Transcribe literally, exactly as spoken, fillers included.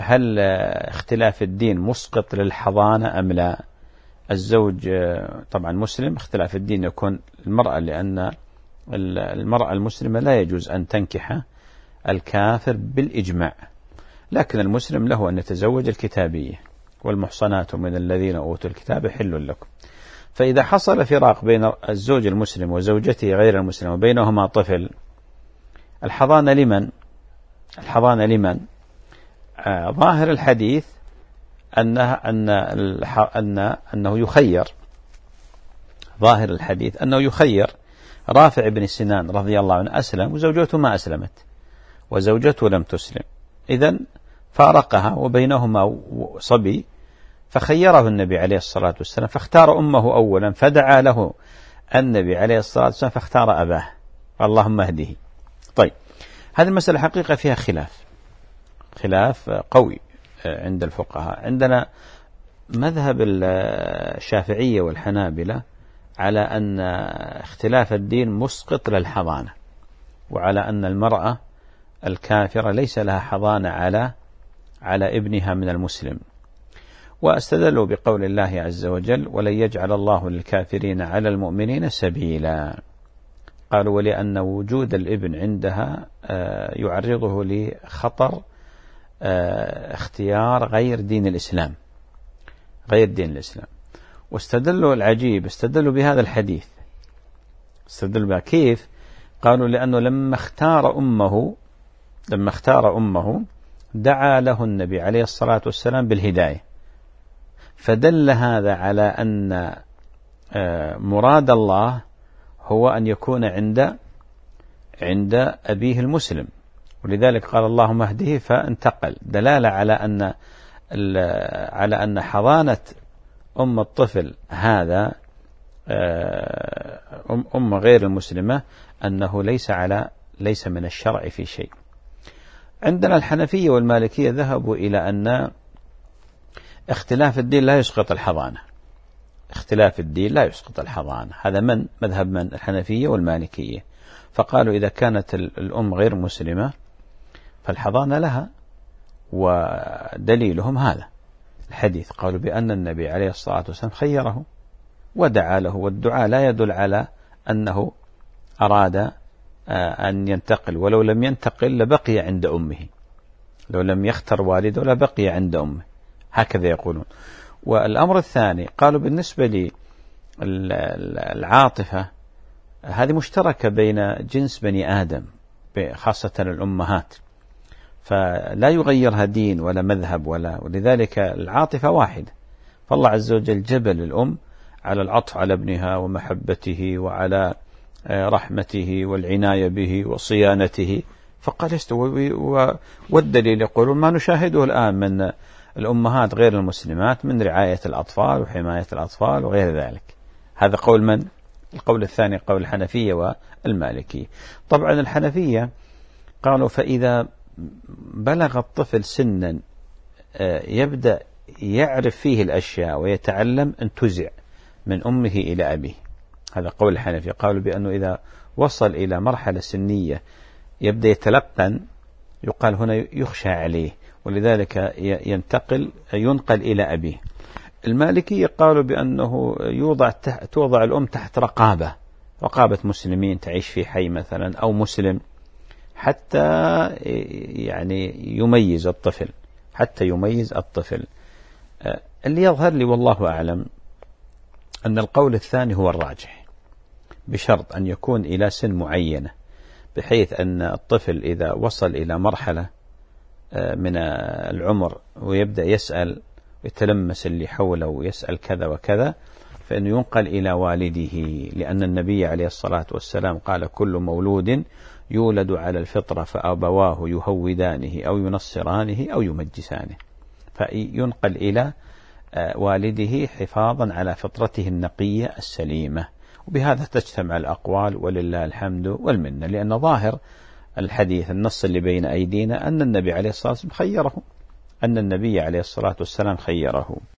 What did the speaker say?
هل اختلاف الدين مسقط للحضانة أم لا؟ الزوج طبعا مسلم، اختلاف الدين يكون المرأة، لأن المرأة المسلمة لا يجوز أن تنكح الكافر بالإجماع، لكن المسلم له أن يتزوج الكتابية، والمحصنات من الذين أوتوا الكتاب حل لكم. فإذا حصل فراق بين الزوج المسلم وزوجته غير المسلم وبينهما طفل، الحضانة لمن؟ الحضانة لمن؟ آه ظاهر الحديث أنه, أن أن أنه يخير، ظاهر الحديث أنه يخير. رافع بن سنان رضي الله عنه أسلم وزوجته ما أسلمت، وزوجته لم تسلم، إذن فارقها وبينهما صبي، فخيره النبي عليه الصلاة والسلام، فاختار أمه أولا، فدعا له النبي عليه الصلاة والسلام فاختار أباه، اللهم اهده. طيب، هذه المسألة حقيقة فيها خلاف، خلاف قوي عند الفقهاء. عندنا مذهب الشافعية والحنابلة على أن اختلاف الدين مسقط للحضانة، وعلى أن المرأة الكافرة ليس لها حضانة على على ابنها من المسلم، واستدلوا بقول الله عز وجل: ولن يجعل الله للكافرين على المؤمنين سبيلا. قالوا: ولأن وجود الابن عندها يعرضه لخطر اختيار غير دين الإسلام، غير دين الإسلام. واستدلوا العجيب، استدلوا بهذا الحديث، استدلوا بها كيف؟ قالوا: لأنه لما اختار أمه لما اختار أمه دعا له النبي عليه الصلاة والسلام بالهداية، فدل هذا على أن مراد الله هو أن يكون عند عند أبيه المسلم، ولذلك قال: اللهم اهده، فانتقل، دلالة على أن على أن حضانة أم الطفل هذا أم غير المسلمة أنه ليس على ليس من الشرع في شيء. عندنا الحنفية والمالكية ذهبوا إلى أن اختلاف الدين لا يسقط الحضانة، اختلاف الدين لا يسقط الحضانة. هذا من مذهب من الحنفية والمالكية، فقالوا إذا كانت الأم غير مسلمة فالحضانة لها، ودليلهم هذا الحديث، قالوا بأن النبي عليه الصلاة والسلام خيره ودعا له، والدعاء لا يدل على أنه أراد أن ينتقل، ولو لم ينتقل لبقي عند أمه، لو لم يختر والده لبقي عند أمه، هكذا يقولون. والأمر الثاني قالوا بالنسبة للعاطفة هذه مشتركة بين جنس بني آدم، خاصة الأمهات، فلا يغيرها دين ولا مذهب ولا، ولذلك العاطفة واحدة. فالله عز وجل جبل الأم على العطف على ابنها ومحبته وعلى رحمته والعناية به وصيانته، فقال يستوي. والدليل يقولون ما نشاهده الآن من الأمهات غير المسلمات من رعاية الأطفال وحماية الأطفال وغير ذلك. هذا قول من؟ القول الثاني قول الحنفية والمالكية. طبعا الحنفية قالوا فإذا بلغ الطفل سنا يبدأ يعرف فيه الأشياء ويتعلم، انتزع من أمه إلى أبيه. هذا قول الحنفية، قالوا بأنه إذا وصل إلى مرحلة سنية يبدأ يتلقن، يقال هنا يخشى عليه، ولذلك ينتقل ينقل إلى أبيه. المالكية قالوا بأنه يوضع توضع الأم تحت رقابة، رقابة مسلمين تعيش في حي مثلا أو مسلم، حتى يعني يميز الطفل، حتى يميز الطفل. اللي يظهر لي والله أعلم أن القول الثاني هو الراجح، بشرط أن يكون إلى سن معينة، بحيث أن الطفل إذا وصل إلى مرحلة من العمر ويبدأ يسأل ويتلمس اللي حوله ويسأل كذا وكذا، فإنه ينقل إلى والده، لأن النبي عليه الصلاة والسلام قال: كل مولود يولد على الفطرة فأبواه يهودانه أو ينصرانه أو يمجسانه، فينقل إلى والده حفاظا على فطرته النقية السليمة. وبهذا تجتمع الأقوال ولله الحمد والمنة، لأن ظاهر الحديث النص اللي بين أيدينا أن النبي عليه الصلاة والسلام خيره، أن النبي عليه الصلاة والسلام خيره.